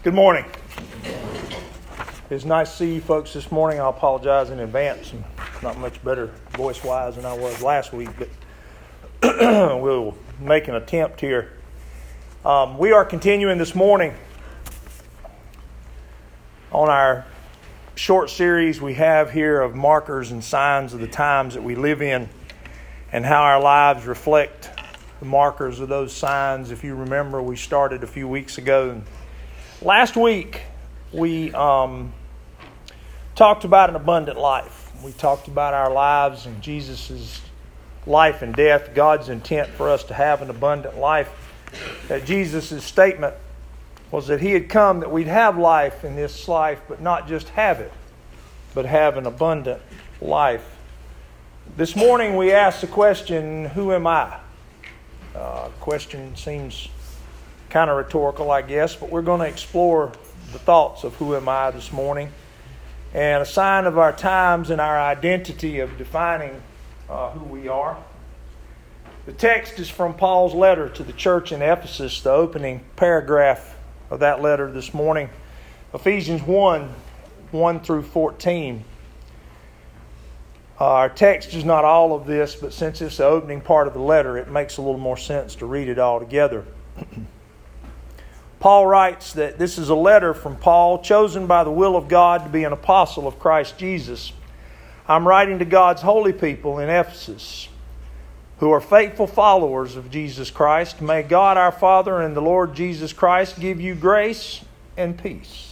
Good morning. It's nice to see you folks this morning. I apologize in advance. I'm not much better voice-wise than I was last week, but we'll make an attempt here. We are continuing this morning on our short series we have here of markers and signs of the times that we live in and how our lives reflect the markers of those signs. If you remember, we started a few weeks ago. And last week, we talked about an abundant life. We talked about our lives and Jesus' life and death, God's intent for us to have an abundant life. That Jesus' statement was that He had come that we'd have life in this life, but not just have it, but have an abundant life. This morning we asked the question, who am I? Question seems kind of rhetorical, I guess, but we're going to explore the thoughts of who am I this morning. And a sign of our times and our identity of defining who we are. The text is from Paul's letter to the church in Ephesus, the opening paragraph of that letter this morning. Ephesians 1 through 14. Our text is not all of this, but since it's the opening part of the letter, it makes a little more sense to read it all together. Paul writes that this is a letter from Paul, chosen by the will of God to be an apostle of Christ Jesus. I'm writing to God's holy people in Ephesus, who are faithful followers of Jesus Christ. May God our Father and the Lord Jesus Christ give you grace and peace.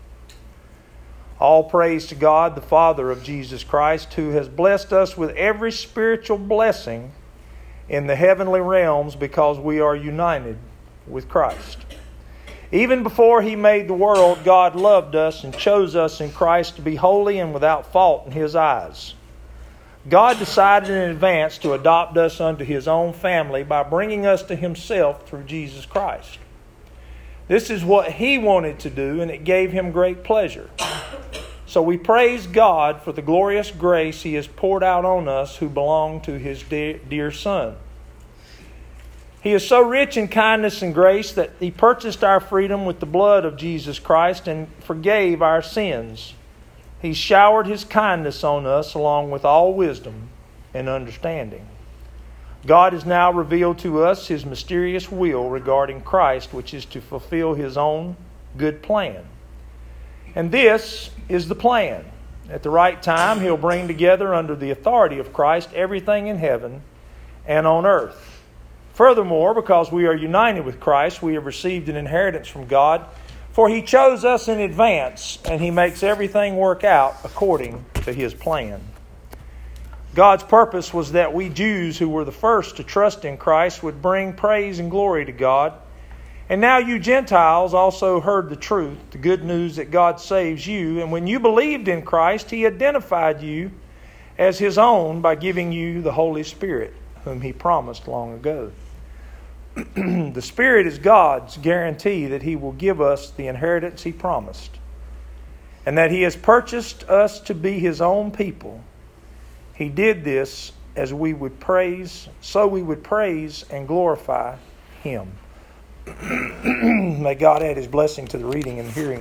All praise to God, the Father of Jesus Christ, who has blessed us with every spiritual blessing in the heavenly realms because we are united with Christ. Even before He made the world, God loved us and chose us in Christ to be holy and without fault in His eyes. God decided in advance to adopt us unto His own family by bringing us to Himself through Jesus Christ. This is what He wanted to do, and it gave Him great pleasure. So we praise God for the glorious grace He has poured out on us who belong to His dear Son. He is so rich in kindness and grace that He purchased our freedom with the blood of Jesus Christ and forgave our sins. He showered His kindness on us along with all wisdom and understanding. God has now revealed to us His mysterious will regarding Christ, which is to fulfill His own good plan. And this is the plan. At the right time, He'll bring together under the authority of Christ everything in heaven and on earth. Furthermore, because we are united with Christ, we have received an inheritance from God, for He chose us in advance, and He makes everything work out according to His plan. God's purpose was that we Jews who were the first to trust in Christ would bring praise and glory to God. And now you Gentiles also heard the truth, the good news that God saves you. And when you believed in Christ, He identified you as His own by giving you the Holy Spirit, whom He promised long ago. The Spirit is God's guarantee that He will give us the inheritance He promised, and that He has purchased us to be His own people. He did this so we would praise and glorify Him. May God add His blessing to the reading and hearing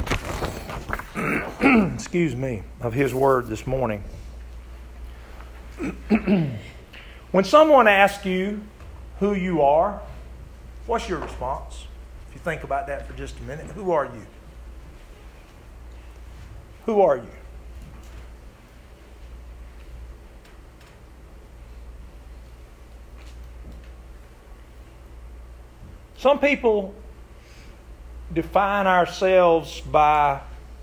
of His Word this morning. When someone asks you who you are, what's your response? If you think about that for just a minute, who are you? Who are you? Some people define ourselves by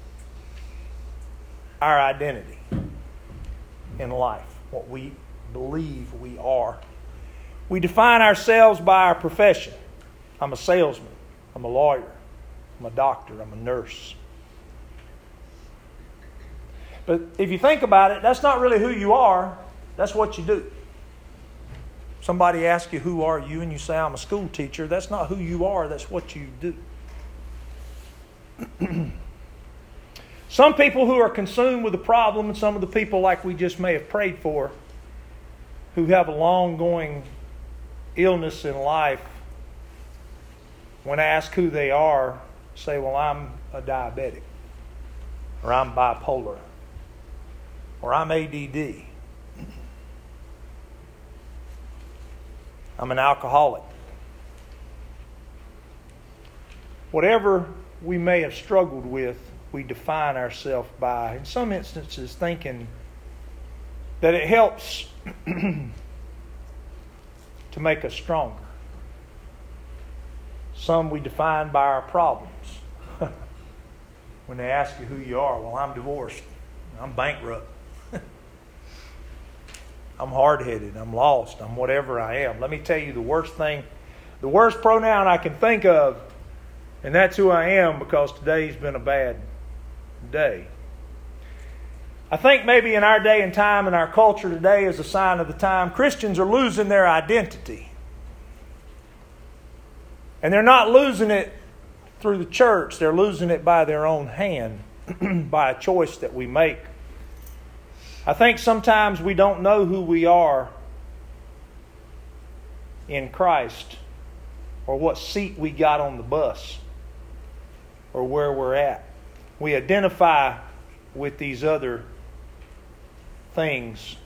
our identity in life, what we believe we are. We define ourselves by our profession. I'm a salesman. I'm a lawyer. I'm a doctor. I'm a nurse. But if you think about it, that's not really who you are. That's what you do. Somebody asks you, who are you? And you say, I'm a school teacher. That's not who you are. That's what you do. Some people who are consumed with the problem, and some of the people like we just may have prayed for, who have a long-going illness in life, when asked who they are, say, well, I'm a diabetic, or I'm bipolar, or I'm ADD, I'm an alcoholic. Whatever we may have struggled with, we define ourselves by, in some instances, thinking that it helps to make us stronger. Some we define by our problems. When they ask you who you are, well, I'm divorced, I'm bankrupt, I'm hard-headed, I'm lost, I'm whatever I am. Let me tell you the worst pronoun I can think of, and that's who I am, because today's been a bad day. I think maybe in our day and time, in our culture today, is a sign of the time, Christians are losing their identity. And they're not losing it through the church. They're losing it by their own hand, by a choice that we make. I think sometimes we don't know who we are in Christ, or what seat we got on the bus, or where we're at. We identify with these other things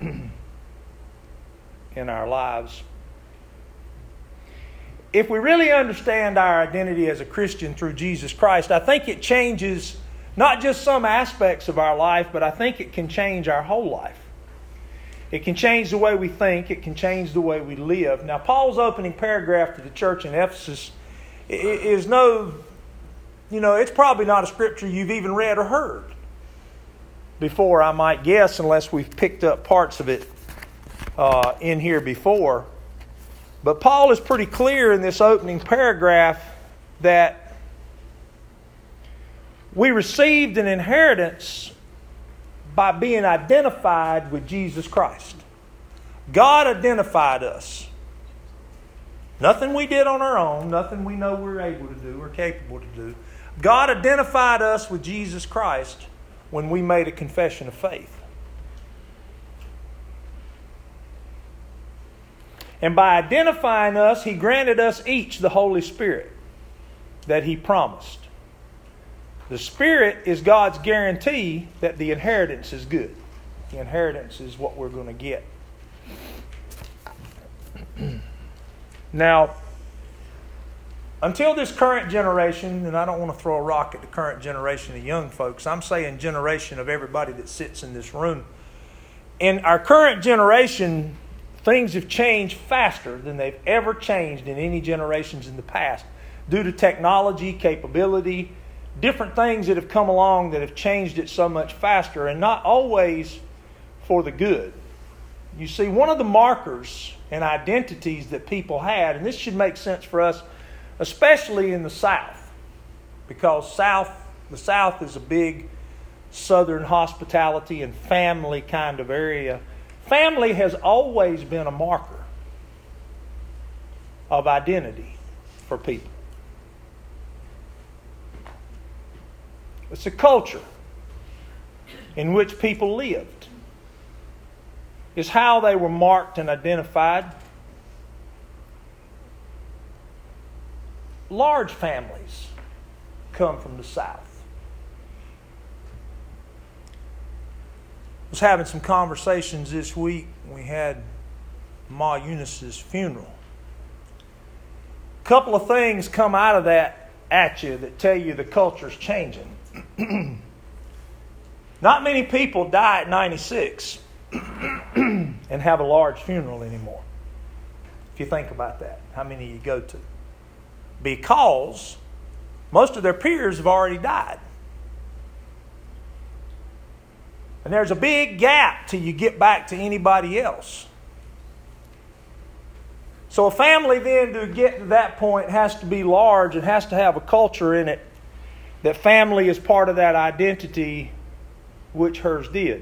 in our lives. If we really understand our identity as a Christian through Jesus Christ, I think it changes not just some aspects of our life, but I think it can change our whole life. It can change the way we think. It can change the way we live. Now, Paul's opening paragraph to the church in Ephesus is it's probably not a scripture you've even read or heard before, I might guess, unless we've picked up parts of it in here before. But Paul is pretty clear in this opening paragraph that we received an inheritance by being identified with Jesus Christ. God identified us. Nothing we did on our own, nothing we know we're able to do or capable to do. God identified us with Jesus Christ when we made a confession of faith. And by identifying us, He granted us each the Holy Spirit that He promised. The Spirit is God's guarantee that the inheritance is good. The inheritance is what we're going to get. Now, until this current generation, and I don't want to throw a rock at the current generation of young folks, I'm saying generation of everybody that sits in this room. In our current generation, things have changed faster than they've ever changed in any generations in the past, due to technology, capability, different things that have come along that have changed it so much faster, and not always for the good. You see, one of the markers and identities that people had, and this should make sense for us, especially in the South, because the South is a big Southern hospitality and family kind of area. Family has always been a marker of identity for people. It's a culture in which people lived. It's how they were marked and identified. Large families come from the South. I was having some conversations this week. We had Ma Eunice's funeral. A couple of things come out of that at you that tell you the culture's changing. Not many people die at 96 and have a large funeral anymore. If you think about that, how many you go to? Because most of their peers have already died. And there's a big gap till you get back to anybody else. So a family then, to get to that point, has to be large. It has to have a culture in it that family is part of that identity, which hers did.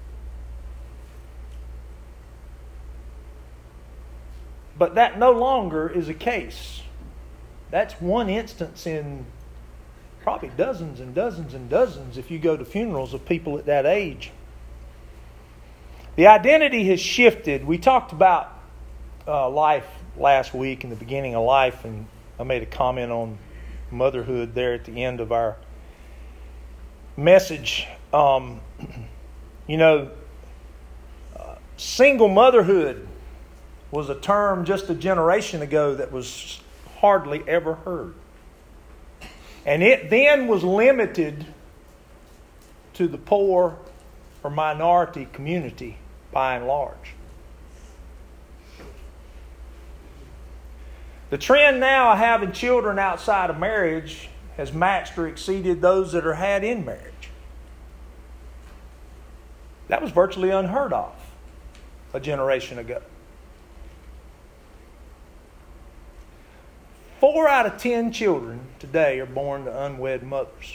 But that no longer is a case. That's one instance in probably dozens and dozens and dozens if you go to funerals of people at that age. The identity has shifted. We talked about life last week, in the beginning of life, and I made a comment on motherhood there at the end of our message. Single motherhood was a term just a generation ago that was hardly ever heard. And it then was limited to the poor or minority community by and large. The trend now of having children outside of marriage has matched or exceeded those that are had in marriage. That was virtually unheard of a generation ago. 4 out of 10 children today are born to unwed mothers.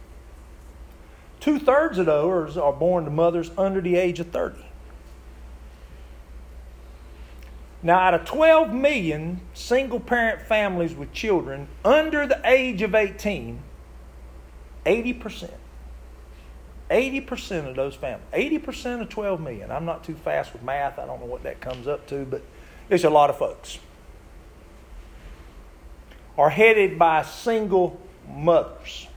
2/3 of those are born to mothers under the age of 30. Now, out of 12 million single-parent families with children under the age of 18, 80% of those families, 80% of 12 million, I'm not too fast with math, I don't know what that comes up to, but it's a lot of folks, are headed by single mothers.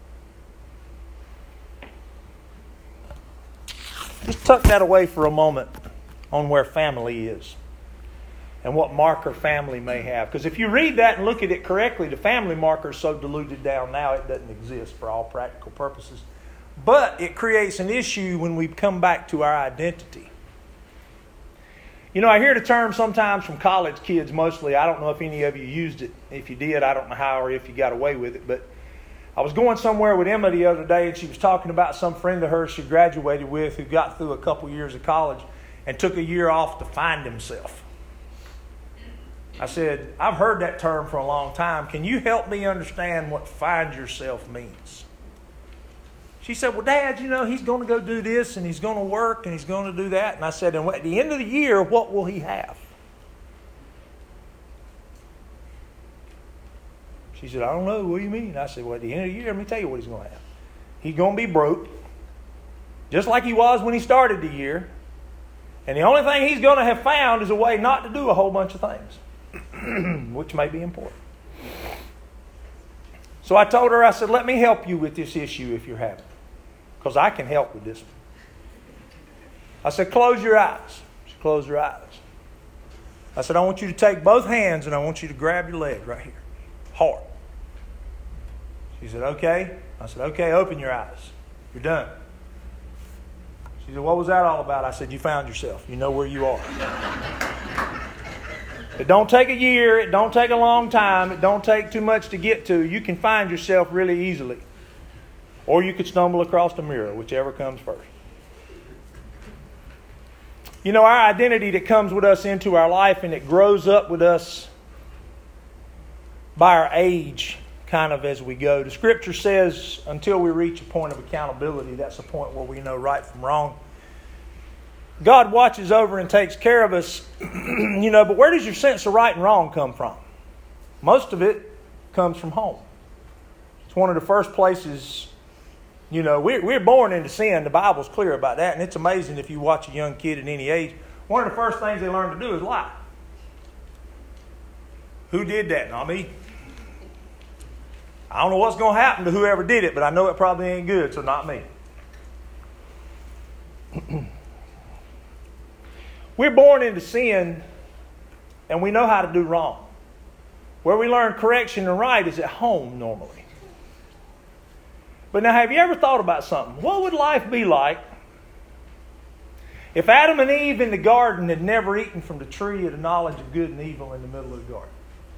Just tuck that away for a moment on where family is and what marker family may have. Because if you read that and look at it correctly, the family marker is so diluted down now it doesn't exist for all practical purposes. But it creates an issue when we come back to our identity. I hear the term sometimes from college kids mostly. I don't know if any of you used it. If you did, I don't know how or if you got away with it. But I was going somewhere with Emma the other day and she was talking about some friend of hers she graduated with who got through a couple years of college and took a year off to find himself. I said, I've heard that term for a long time. Can you help me understand what find yourself means? She said, well, Dad, he's going to go do this and he's going to work and he's going to do that. And I said, and at the end of the year, what will he have? She said, I don't know. What do you mean? I said, well, at the end of the year, let me tell you what he's going to have. He's going to be broke, just like he was when he started the year. And the only thing he's going to have found is a way not to do a whole bunch of things, which may be important. So I told her, I said, let me help you with this issue if you're having it, because I can help with this one. I said, close your eyes. She closed her eyes. I said, I want you to take both hands and I want you to grab your leg right here, hard. She said, okay. I said, okay, open your eyes. You're done. She said, what was that all about? I said, you found yourself. You know where you are. It don't take a year. It don't take a long time. It don't take too much to get to. You can find yourself really easily. Or you could stumble across the mirror, whichever comes first. Our identity that comes with us into our life and it grows up with us by our age kind of as we go. The Scripture says until we reach a point of accountability, that's a point where we know right from wrong. God watches over and takes care of us, but where does your sense of right and wrong come from? Most of it comes from home. It's one of the first places, we're born into sin. The Bible's clear about that, and it's amazing if you watch a young kid at any age, one of the first things they learn to do is lie. Who did that? Not me. I don't know what's going to happen to whoever did it, but I know it probably ain't good, so not me. We're born into sin, and we know how to do wrong. Where we learn correction and right is at home normally. But now, have you ever thought about something? What would life be like if Adam and Eve in the garden had never eaten from the tree of the knowledge of good and evil in the middle of the garden?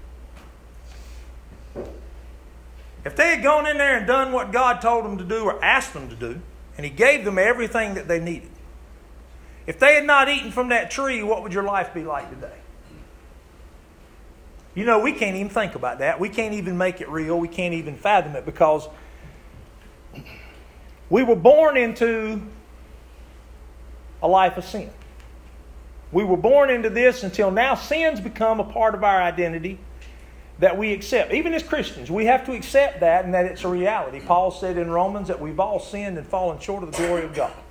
If they had gone in there and done what God told them to do or asked them to do, and He gave them everything that they needed, if they had not eaten from that tree, what would your life be like today? We can't even think about that. We can't even make it real. We can't even fathom it because we were born into a life of sin. We were born into this until now sin's become a part of our identity that we accept. Even as Christians, we have to accept that and that it's a reality. Paul said in Romans that we've all sinned and fallen short of the glory of God.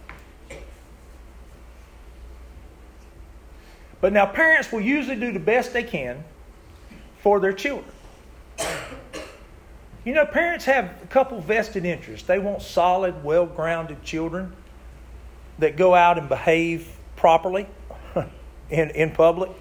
But now parents will usually do the best they can for their children. You know, parents have a couple vested interests. They want solid, well-grounded children that go out and behave properly in public.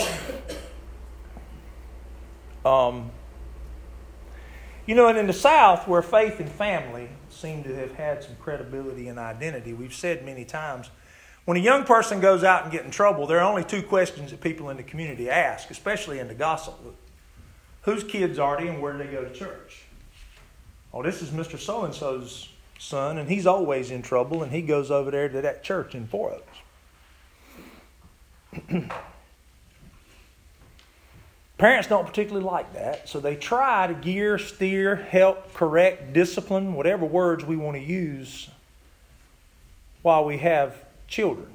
You know, and in the South, where faith and family seem to have had some credibility and identity, we've said many times, when a young person goes out and gets in trouble, there are only two questions that people in the community ask, especially in the gossip. Whose kids are they and where do they go to church? Oh, this is Mr. So-and-so's son, and he's always in trouble, and he goes over there to that church in Four Oaks. Parents don't particularly like that, so they try to gear, steer, help, correct, discipline, whatever words we want to use while we have children.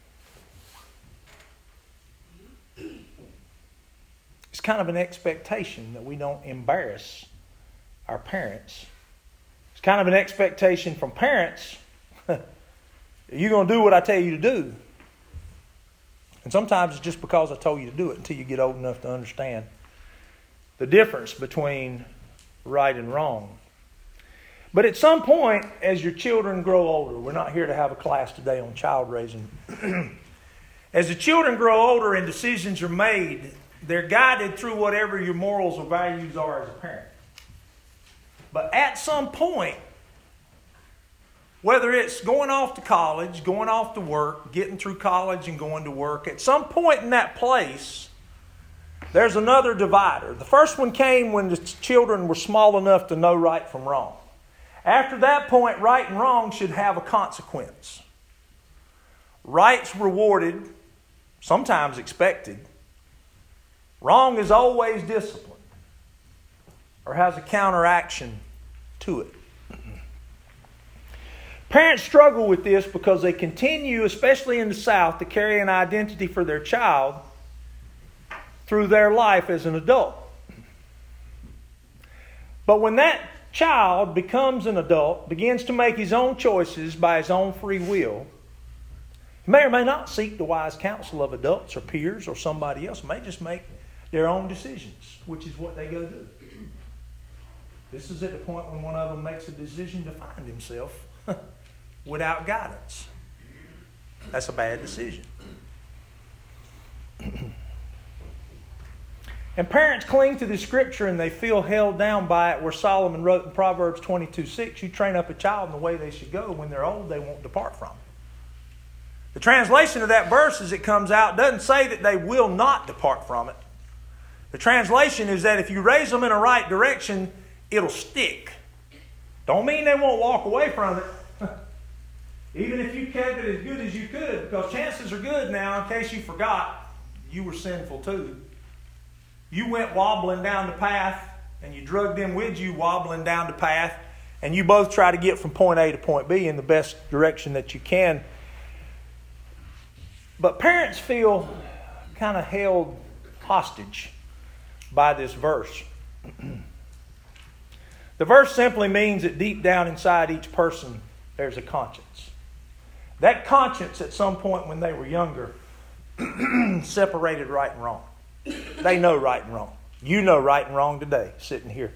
It's kind of an expectation that we don't embarrass our parents. It's kind of an expectation from parents. You're going to do what I tell you to do. And sometimes it's just because I told you to do it until you get old enough to understand the difference between right and wrong. But at some point, as your children grow older, we're not here to have a class today on child raising. As the children grow older and decisions are made, they're guided through whatever your morals or values are as a parent. But at some point, whether it's going off to college, going off to work, getting through college and going to work, at some point in that place, there's another divider. The first one came when the children were small enough to know right from wrong. After that point, right and wrong should have a consequence. Right's rewarded, sometimes expected. Wrong is always disciplined or has a counteraction to it. Parents struggle with this because they continue, especially in the South, to carry an identity for their child through their life as an adult. But when that child becomes an adult, begins to make his own choices by his own free will, he may or may not seek the wise counsel of adults or peers or somebody else. He may just make their own decisions, which is what they go do. This is at the point when one of them makes a decision to find himself without guidance. That's a bad decision. And parents cling to the scripture and they feel held down by it, where Solomon wrote in Proverbs 22:6, you train up a child in the way they should go. When they're old, they won't depart from it. The translation of that verse as it comes out doesn't say that they will not depart from it. The translation is that if you raise them in a right direction, it'll stick. Don't mean they won't walk away from it. Even if you kept it as good as you could, because chances are good now, in case you forgot, you were sinful too. You went wobbling down the path, and you drugged them with you wobbling down the path, and you both try to get from point A to point B in the best direction that you can. But parents feel kind of held hostage by this verse. The verse simply means that deep down inside each person, there's a conscience. That conscience at some point when they were younger separated right and wrong. They know right and wrong. You know right and wrong today, sitting here.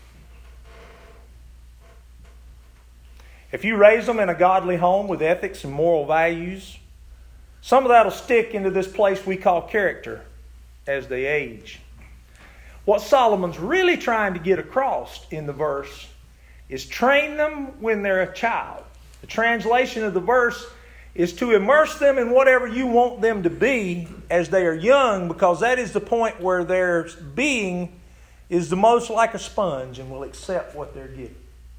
If you raise them in a godly home with ethics and moral values, some of that will stick into this place we call character as they age. What Solomon's really trying to get across in the verse is train them when they're a child. The translation of the verse is to immerse them in whatever you want them to be as they are young, because that is the point where their being is the most like a sponge and will accept what they're getting.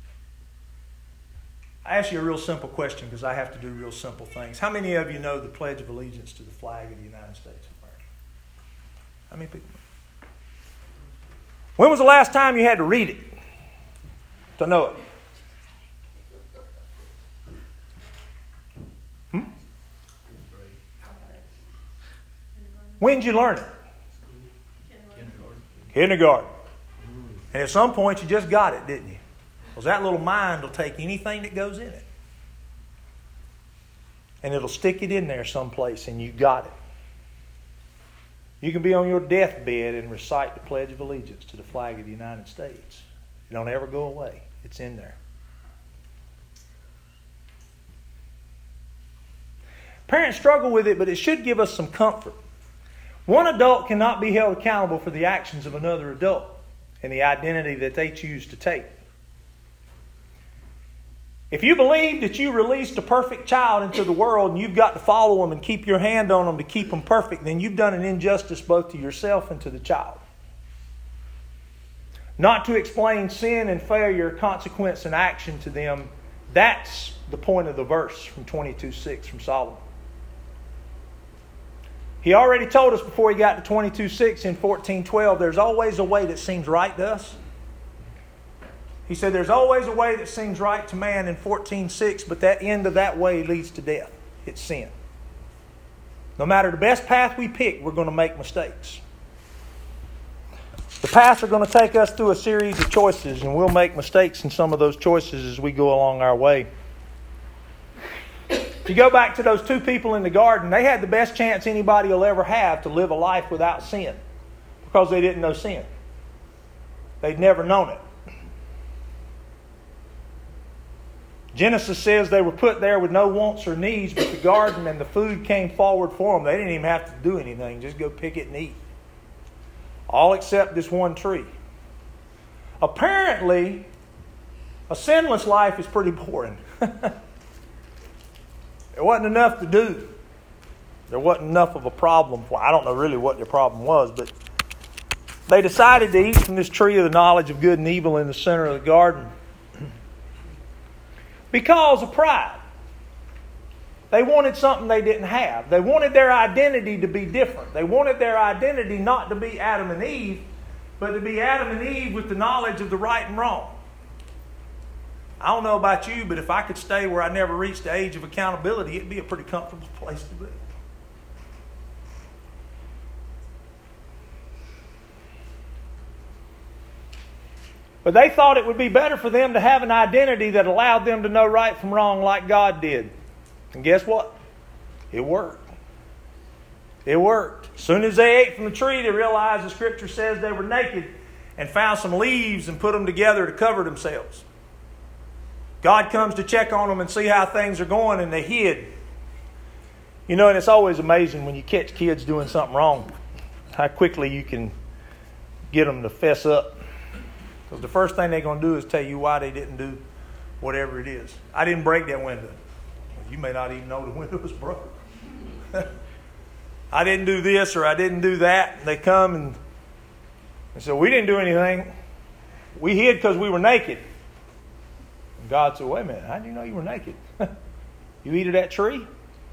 I ask you a real simple question because I have to do real simple things. How many of you know the Pledge of Allegiance to the flag of the United States of America? How many people? When was the last time you had to read it to know it? When did you learn it? Kindergarten. And at some point you just got it, didn't you? Because that little mind will take anything that goes in it. And it'll stick it in there someplace and you got it. You can be on your deathbed and recite the Pledge of Allegiance to the flag of the United States. It don't ever go away. It's in there. Parents struggle with it, but it should give us some comfort. One adult cannot be held accountable for the actions of another adult and the identity that they choose to take. If you believe that you released a perfect child into the world and you've got to follow them and keep your hand on them to keep them perfect, then you've done an injustice both to yourself and to the child. Not to explain sin and failure, consequence and action to them, that's the point of the verse from 22:6 from Solomon. He already told us before he got to 22:6 in 14:12, there's always a way that seems right to us. He said there's always a way that seems right to man in 14:6, but that end of that way leads to death. It's sin. No matter the best path we pick, we're going to make mistakes. The paths are going to take us through a series of choices, and we'll make mistakes in some of those choices as we go along our way. If you go back to those two people in the garden, they had the best chance anybody will ever have to live a life without sin because they didn't know sin. They'd never known it. Genesis says they were put there with no wants or needs, but the garden and the food came forward for them. They didn't even have to do anything. Just go pick it and eat. All except this one tree. Apparently, a sinless life is pretty boring. There wasn't enough to do. There wasn't enough of a problem. Well, I don't know really what their problem was, but they decided to eat from this tree of the knowledge of good and evil in the center of the garden because of pride. They wanted something they didn't have. They wanted their identity to be different. They wanted their identity not to be Adam and Eve, but to be Adam and Eve with the knowledge of the right and wrong. I don't know about you, but if I could stay where I never reached the age of accountability, it'd be a pretty comfortable place to be. But they thought it would be better for them to have an identity that allowed them to know right from wrong like God did. And guess what? It worked. It worked. As soon as they ate from the tree, they realized the Scripture says they were naked and found some leaves and put them together to cover themselves. God comes to check on them and see how things are going, and they hid. You know, and it's always amazing when you catch kids doing something wrong, how quickly you can get them to fess up. Because the first thing they're going to do is tell you why they didn't do whatever it is. I didn't break that window. You may not even know the window was broke. I didn't do this or I didn't do that. And they come and say, we didn't do anything. We hid because we were naked. And God said, wait a minute, how did you know you were naked? You eat of that tree?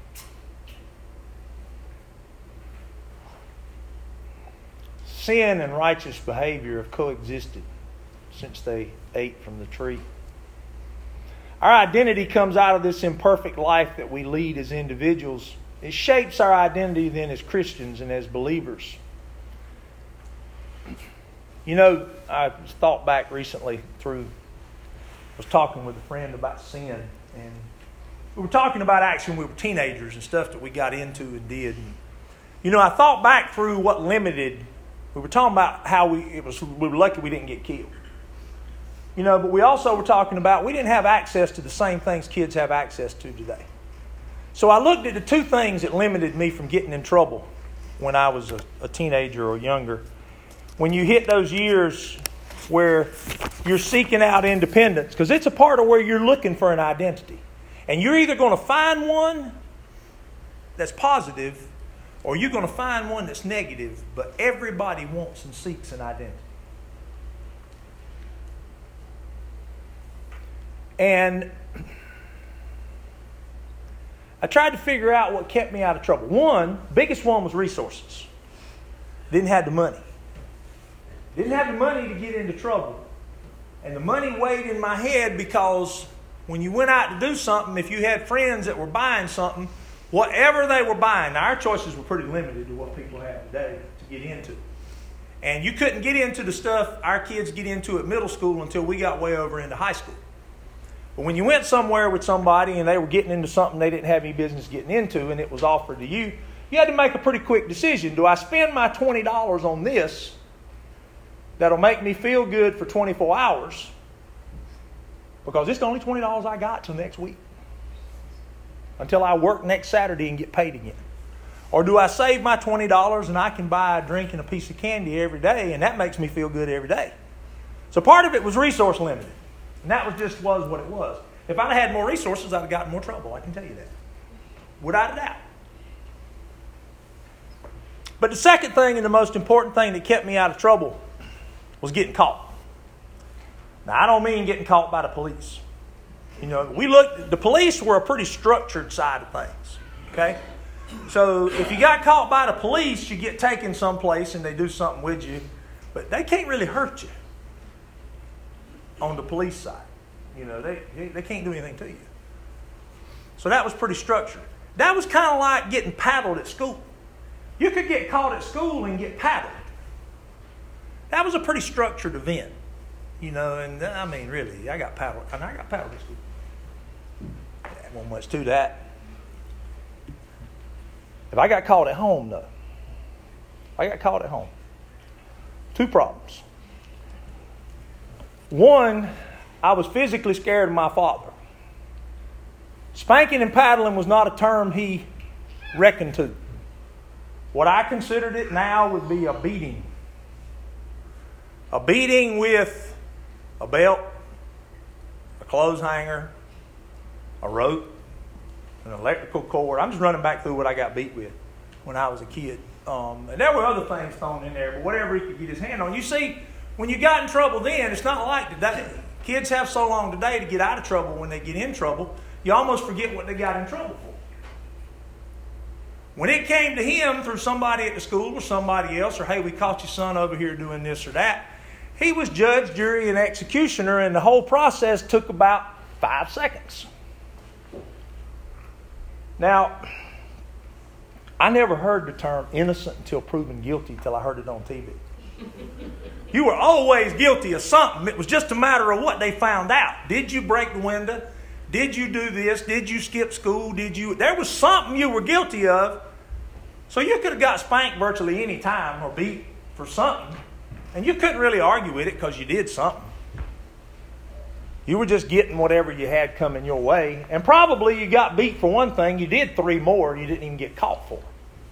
Sin and righteous behavior have coexisted since they ate from the tree. Our identity comes out of this imperfect life that we lead as individuals. It shapes our identity then as Christians and as believers. You know, I thought back recently I was talking with a friend about sin. And we were talking about action. We were teenagers and stuff that we got into and did. And, you know, I thought back through what limited. We were talking about how we were lucky we didn't get killed. You know, but we also were talking about we didn't have access to the same things kids have access to today. So I looked at the two things that limited me from getting in trouble when I was a teenager or younger. When you hit those years where you're seeking out independence, because it's a part of where you're looking for an identity. And you're either going to find one that's positive or you're going to find one that's negative, but everybody wants and seeks an identity. And I tried to figure out what kept me out of trouble. Biggest one was resources. Didn't have the money. Didn't have the money to get into trouble. And the money weighed in my head because when you went out to do something, if you had friends that were buying something, whatever they were buying, now our choices were pretty limited to what people have today to get into. And you couldn't get into the stuff our kids get into at middle school until we got way over into high school. But when you went somewhere with somebody and they were getting into something they didn't have any business getting into and it was offered to you, you had to make a pretty quick decision. Do I spend my $20 on this that'll make me feel good for 24 hours because it's the only $20 I got till next week until I work next Saturday and get paid again? Or do I save my $20 and I can buy a drink and a piece of candy every day and that makes me feel good every day? So part of it was resource limited. And that was what it was. If I'd had more resources, I'd have gotten more trouble. I can tell you that. Without a doubt. But the second thing and the most important thing that kept me out of trouble was getting caught. Now, I don't mean getting caught by the police. You know, the police were a pretty structured side of things. Okay? So if you got caught by the police, you get taken someplace and they do something with you. But they can't really hurt you on the police side. You know, they can't do anything to you. So that was pretty structured. That was kind of like getting paddled at school. You could get caught at school and get paddled. That was a pretty structured event. You know, and I mean, really, I got paddled at school. There wasn't much to that. If I got caught at home, though, two problems. One, I was physically scared of my father. Spanking and paddling was not a term he reckoned to. What I considered it now would be a beating. A beating with a belt, a clothes hanger, a rope, an electrical cord. I'm just running back through what I got beat with when I was a kid. And there were other things thrown in there, but whatever he could get his hand on. You see, when you got in trouble then, it's not like today. Kids have so long today to get out of trouble. When they get in trouble, you almost forget what they got in trouble for. When it came to him through somebody at the school or somebody else, or hey, we caught your son over here doing this or that, he was judge, jury, and executioner, and the whole process took about 5 seconds. Now, I never heard the term innocent until proven guilty till I heard it on TV. You were always guilty of something. It was just a matter of what they found out. Did you break the window? Did you do this? Did you skip school? There was something you were guilty of. So you could have got spanked virtually any time or beat for something. And you couldn't really argue with it because you did something. You were just getting whatever you had coming your way. And probably you got beat for one thing. You did 3 more you didn't even get caught for.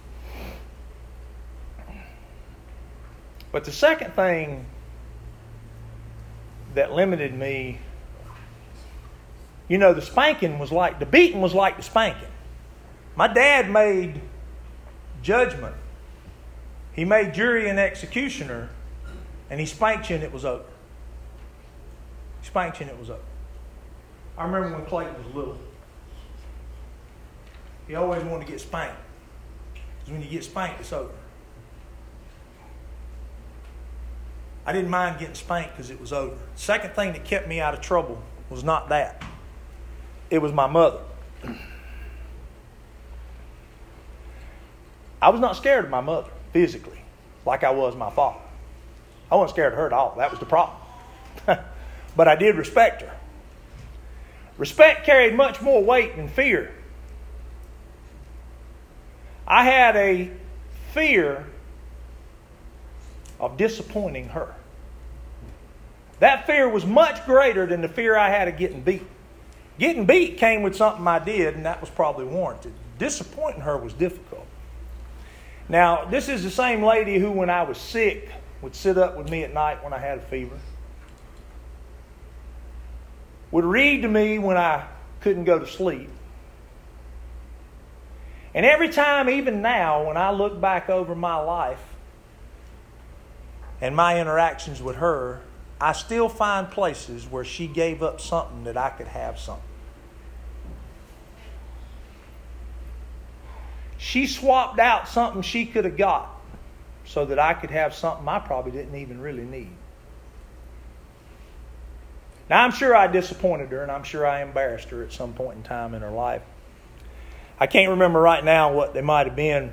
But the second thing that limited me, you know, the beating was like the spanking. My dad made judgment. He made jury and executioner, and he spanked you and it was over. He spanked you and it was over. I remember when Clayton was little. He always wanted to get spanked. Because when you get spanked, it's over. I didn't mind getting spanked because it was over. The second thing that kept me out of trouble was not that. It was my mother. I was not scared of my mother physically like I was my father. I wasn't scared of her at all. That was the problem. But I did respect her. Respect carried much more weight than fear. I had a fear of disappointing her. That fear was much greater than the fear I had of getting beat. Getting beat came with something I did, and that was probably warranted. Disappointing her was difficult. Now, this is the same lady who, when I was sick, would sit up with me at night when I had a fever. Would read to me when I couldn't go to sleep. And every time, even now, when I look back over my life and my interactions with her, I still find places where she gave up something that I could have something. She swapped out something she could have got so that I could have something I probably didn't even really need. Now, I'm sure I disappointed her, and I'm sure I embarrassed her at some point in time in her life. I can't remember right now what they might have been.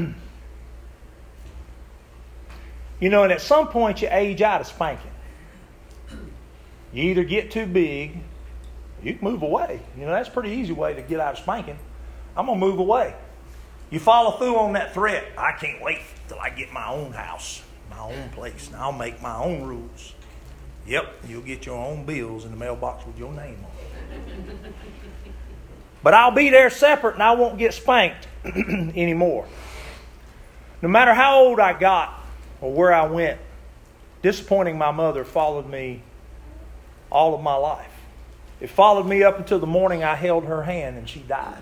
You know, and at some point you age out of spanking. You either get too big, you can move away. You know, that's a pretty easy way to get out of spanking. I'm going to move away. You follow through on that threat. I can't wait till I get my own house, my my own place, and I'll make my own rules. Yep, you'll get your own bills in the mailbox with your name on it. But I'll be there separate, and I won't get spanked anymore. No matter how old I got or where I went, disappointing my mother followed me all of my life. It followed me up until the morning I held her hand and she died.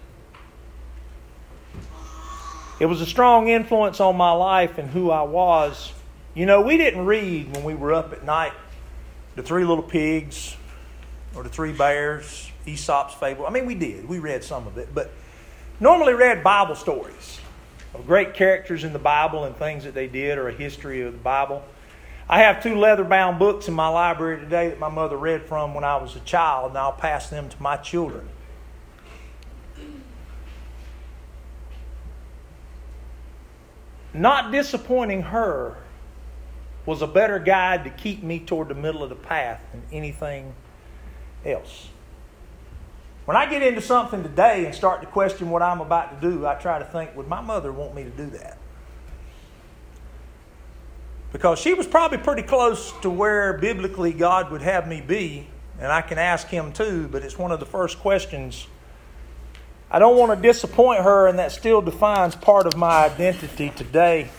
It was a strong influence on my life and who I was. You know, we didn't read when we were up at night the Three Little Pigs or the Three Bears, Aesop's Fable. I mean, we did. We read some of it. But normally read Bible stories of great characters in the Bible and things that they did, or a history of the Bible. I have 2 leather-bound books in my library today that my mother read from when I was a child, and I'll pass them to my children. Not disappointing her was a better guide to keep me toward the middle of the path than anything else. When I get into something today and start to question what I'm about to do, I try to think, would my mother want me to do that? Because she was probably pretty close to where biblically God would have me be, and I can ask Him too, but it's one of the first questions. I don't want to disappoint her, and that still defines part of my identity today.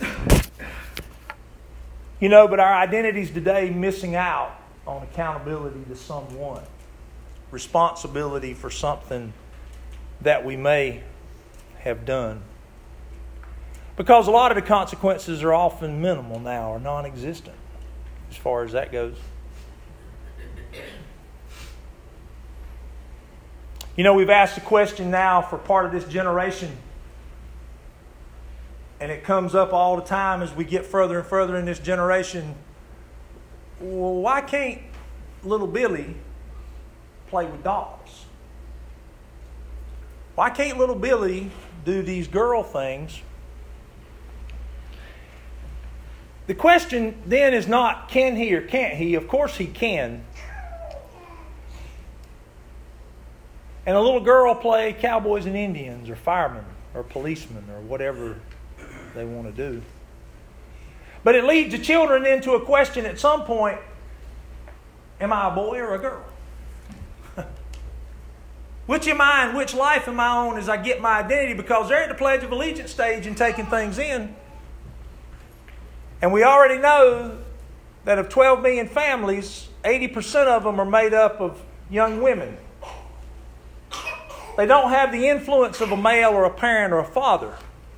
You know, but our identities today missing out on accountability to someone. Responsibility for something that we may have done. Because a lot of the consequences are often minimal now, or non-existent, as far as that goes. You know, we've asked the question now for part of this generation, and it comes up all the time as we get further and further in this generation. Well, why can't little Billy play with dolls? Why can't little Billy do these girl things? The question then is not can he or can't he. Of course he can. And a little girl play cowboys and Indians or firemen or policemen or whatever they want to do. But it leads the children into a question at some point, am I a boy or a girl? Which am I and which life am I on as I get my identity? Because they're at the Pledge of Allegiance stage and taking things in. And we already know that of 12 million families, 80% of them are made up of young women. They don't have the influence of a male or a parent or a father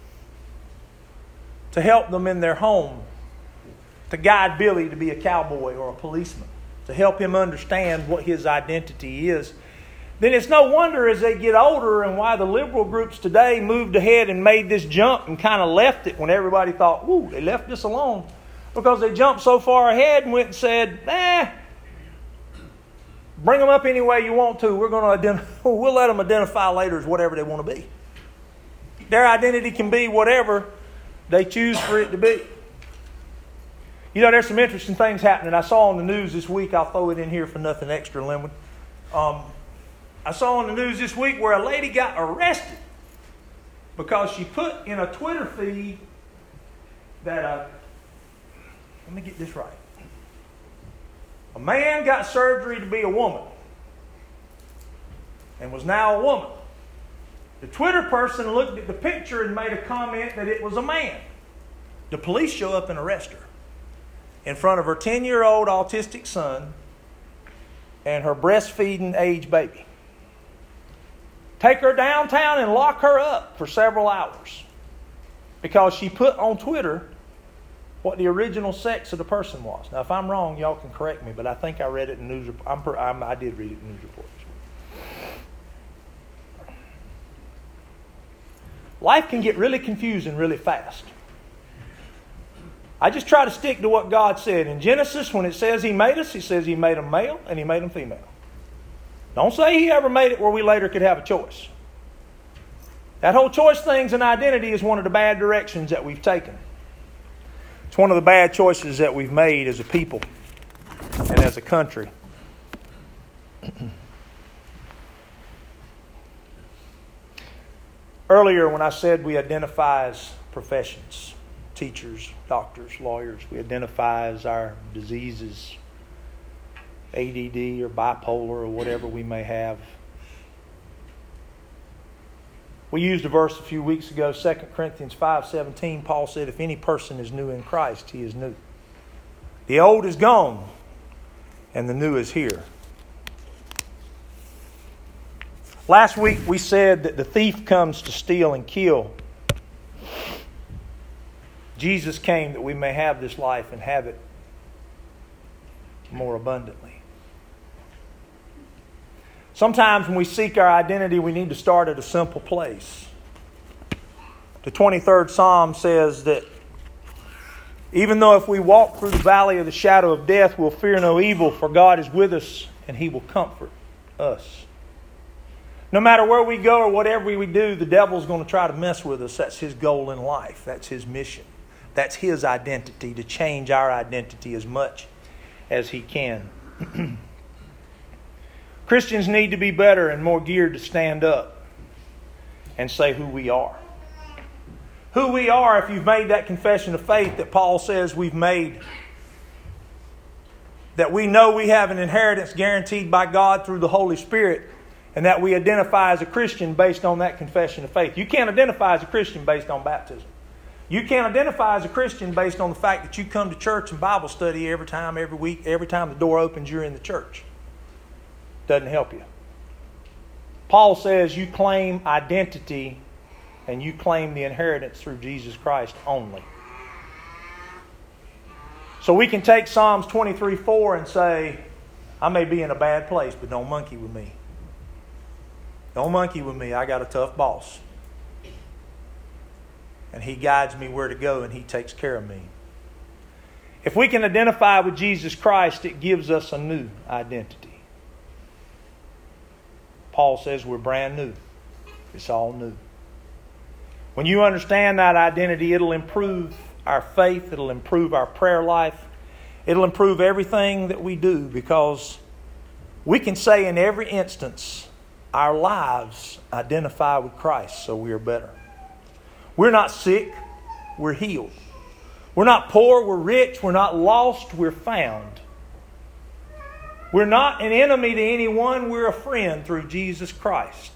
to help them in their home, to guide Billy to be a cowboy or a policeman, to help him understand what his identity is. Then it's no wonder as they get older and why the liberal groups today moved ahead and made this jump and kind of left it when everybody thought, ooh, they left this alone. Because they jumped so far ahead and went and said, bring them up any way you want to. We'll let them identify later as whatever they want to be. Their identity can be whatever they choose for it to be. You know, there's some interesting things happening. I saw on the news this week, I'll throw it in here for nothing extra, Linwood. I saw on the news this week where a lady got arrested because she put in a Twitter feed that let me get this right. A man got surgery to be a woman and was now a woman. The Twitter person looked at the picture and made a comment that it was a man. The police show up and arrest her in front of her 10-year-old autistic son and her breastfeeding age baby. Take her downtown and lock her up for several hours because she put on Twitter what the original sex of the person was. Now, if I'm wrong, y'all can correct me, but I think I read it in news. I did read it in news reports. Life can get really confusing really fast. I just try to stick to what God said. In Genesis, when it says He made us, He says He made them male and He made them female. Don't say He ever made it where we later could have a choice. That whole choice things and identity is one of the bad directions that we've taken. It's one of the bad choices that we've made as a people and as a country. Earlier when I said we identify as professions, teachers, doctors, lawyers. We identify as our diseases, ADD or bipolar or whatever we may have. We used a verse a few weeks ago, 2 Corinthians 5:17. Paul said, if any person is new in Christ, he is new. The old is gone, and the new is here. Last week we said that the thief comes to steal and kill. Jesus came that we may have this life and have it more abundantly. Sometimes when we seek our identity, we need to start at a simple place. The 23rd Psalm says that even though if we walk through the valley of the shadow of death, we'll fear no evil, for God is with us and He will comfort us. No matter where we go or whatever we do, the devil's going to try to mess with us. That's his goal in life. That's his mission. That's his identity, to change our identity as much as he can. Christians need to be better and more geared to stand up and say who we are. Who we are, if you've made that confession of faith that Paul says we've made. That we know we have an inheritance guaranteed by God through the Holy Spirit. And that we identify as a Christian based on that confession of faith. You can't identify as a Christian based on baptism. You can't identify as a Christian based on the fact that you come to church and Bible study every time, every week, every time the door opens, you're in the church. Doesn't help you. Paul says you claim identity and you claim the inheritance through Jesus Christ only. So we can take Psalms 23:4 and say, I may be in a bad place, but don't monkey with me. Don't monkey with me. I got a tough boss. And He guides me where to go and He takes care of me. If we can identify with Jesus Christ, it gives us a new identity. Paul says we're brand new. It's all new. When you understand that identity, it'll improve our faith. It'll improve our prayer life. It'll improve everything that we do, because we can say in every instance, our lives identify with Christ, so we are better. We're not sick, we're healed. We're not poor, we're rich. We're not lost, we're found. We're not an enemy to anyone, we're a friend through Jesus Christ.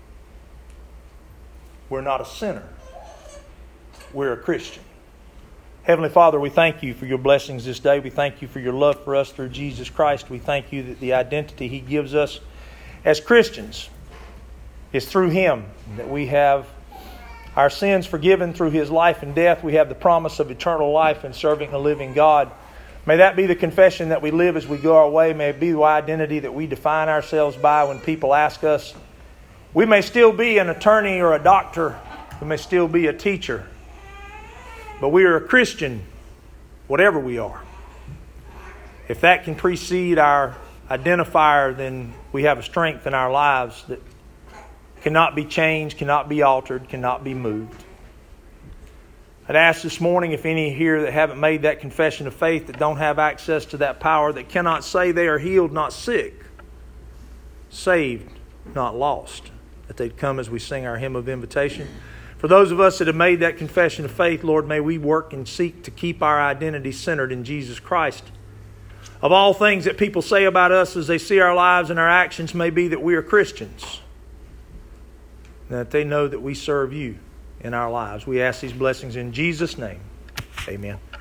We're not a sinner, we're a Christian. Heavenly Father, we thank You for Your blessings this day. We thank You for Your love for us through Jesus Christ. We thank You that the identity He gives us as Christians is through Him, that we have our sins forgiven through His life and death. We have the promise of eternal life in serving a living God. May that be the confession that we live as we go our way. May it be the identity that we define ourselves by when people ask us. We may still be an attorney or a doctor. We may still be a teacher. But we are a Christian, whatever we are. If that can precede our identifier, then we have a strength in our lives that cannot be changed, cannot be altered, cannot be moved. I'd ask this morning if any here that haven't made that confession of faith, that don't have access to that power, that cannot say they are healed, not sick, saved, not lost, that they'd come as we sing our hymn of invitation. For those of us that have made that confession of faith, Lord, may we work and seek to keep our identity centered in Jesus Christ. Of all things that people say about us as they see our lives and our actions may be that we are Christians, that they know that we serve You in our lives. We ask these blessings in Jesus' name. Amen.